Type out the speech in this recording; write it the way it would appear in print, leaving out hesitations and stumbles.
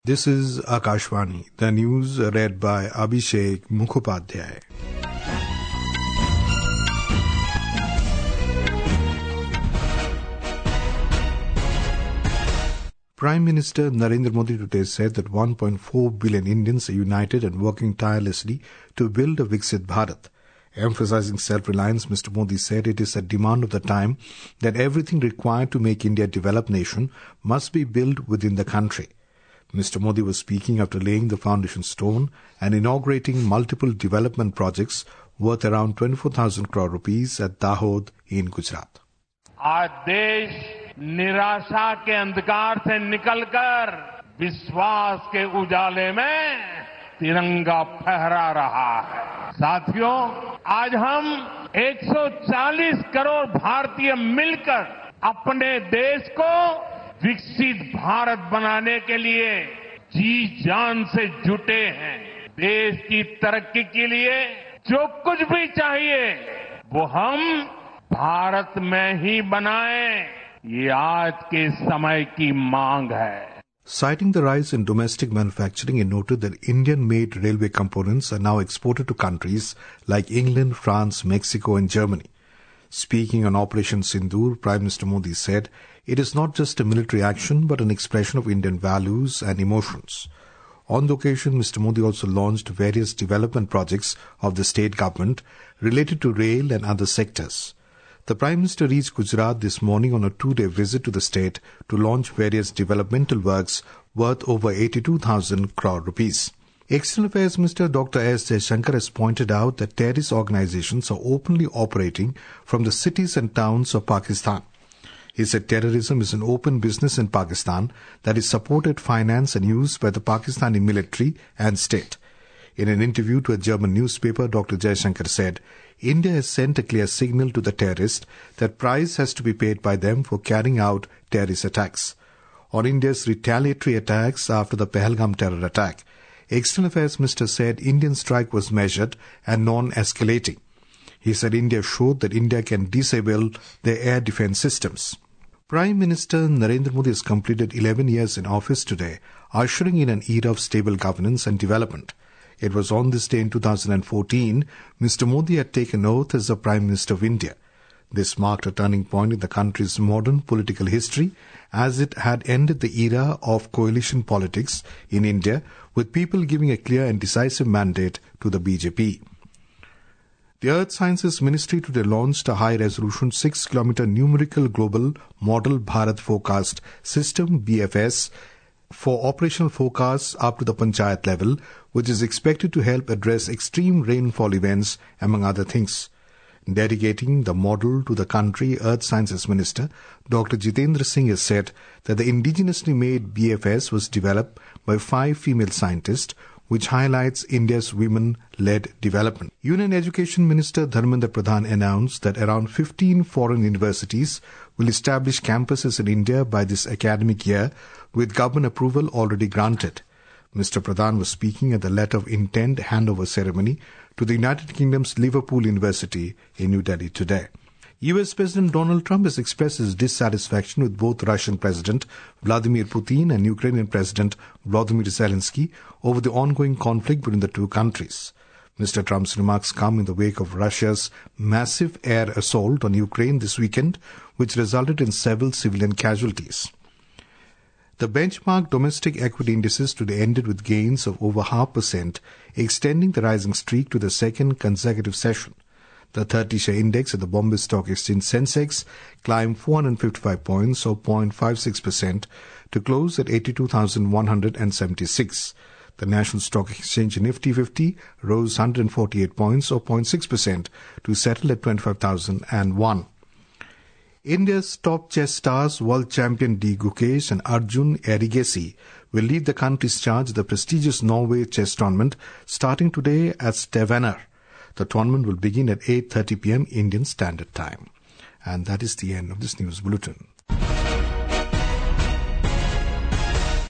This is Akashvani, the news read by Abhishek Mukhopadhyay. Prime Minister Narendra Modi today said that 1.4 billion Indians are united and working tirelessly to build a Viksit Bharat. Emphasizing self-reliance, Mr. Modi said it is a demand of the time that everything required to make India a developed nation must be built within the country. Mr. Modi was speaking after laying the foundation stone and inaugurating multiple development projects worth around 24,000 crore rupees at Dahod in Gujarat. आज देश निराशा के अंधकार से निकलकर विश्वास के उजाले में तिरंगा फहरा रहा है। साथियों, आज हम 140 करोड़ भारतीय मिलकर अपने देश को विकसित भारत बनाने के लिए जी जान से जुटे हैं। देश की तरक्की के लिए जो कुछ भी चाहिए वो हम भारत में ही बनाएं, ये आज के समय की मांग है। Citing the rise in domestic manufacturing, he noted that Indian-made railway components are now exported to countries like England, France, Mexico and Germany. Speaking on Operation Sindoor, Prime Minister Modi said, it is not just a military action but an expression of Indian values and emotions. On the occasion, Mr. Modi also launched various development projects of the state government related to rail and other sectors. The Prime Minister reached Gujarat this morning on a 2-day visit to the state to launch various developmental works worth over 82,000 crore rupees. External Affairs Minister Dr. S. Jaishankar has pointed out that terrorist organizations are openly operating from the cities and towns of Pakistan. He said terrorism is an open business in Pakistan that is supported, financed and used by the Pakistani military and state. In an interview to a German newspaper, Dr. Jaishankar said, India has sent a clear signal to the terrorists that price has to be paid by them for carrying out terrorist attacks. On India's retaliatory attacks after the Pahalgam terror attack, External Affairs Minister said Indian strike was measured and non-escalating. He said India showed that India can disable their air defense systems. Prime Minister Narendra Modi has completed 11 years in office today, ushering in an era of stable governance and development. It was on this day in 2014, Mr. Modi had taken oath as the Prime Minister of India. This marked a turning point in the country's modern political history, as it had ended the era of coalition politics in India, with people giving a clear and decisive mandate to the BJP. The Earth Sciences Ministry today launched a high-resolution 6-kilometer numerical global model Bharat Forecast System BFS for operational forecasts up to the Panchayat level, which is expected to help address extreme rainfall events, among other things. Dedicating the model to the country, Earth Sciences Minister Dr. Jitendra Singh has said that the indigenously made BFS was developed by 5 female scientists, which highlights India's women-led development. Union Education Minister Dharmendra Pradhan announced that around 15 foreign universities will establish campuses in India by this academic year, with government approval already granted. Mr. Pradhan was speaking at the letter of intent handover ceremony to the United Kingdom's Liverpool University in New Delhi today. US President Donald Trump has expressed his dissatisfaction with both Russian President Vladimir Putin and Ukrainian President Volodymyr Zelensky over the ongoing conflict between the two countries. Mr. Trump's remarks come in the wake of Russia's massive air assault on Ukraine this weekend, which resulted in several civilian casualties. The benchmark domestic equity indices today ended with gains of over 0.5%, extending the rising streak to the second consecutive session. The 30-share index at the Bombay Stock Exchange Sensex climbed 455 points or 0.56% to close at 82,176. The National Stock Exchange Nifty 50 rose 148 points or 0.6% to settle at 25,001. India's top chess stars, world champion D. Gukesh and Arjun Erigesi, will lead the country's charge at the prestigious Norway chess tournament starting today at Stavanger. The tournament will begin at 8:30 p.m. Indian Standard Time. And that is the end of this news bulletin.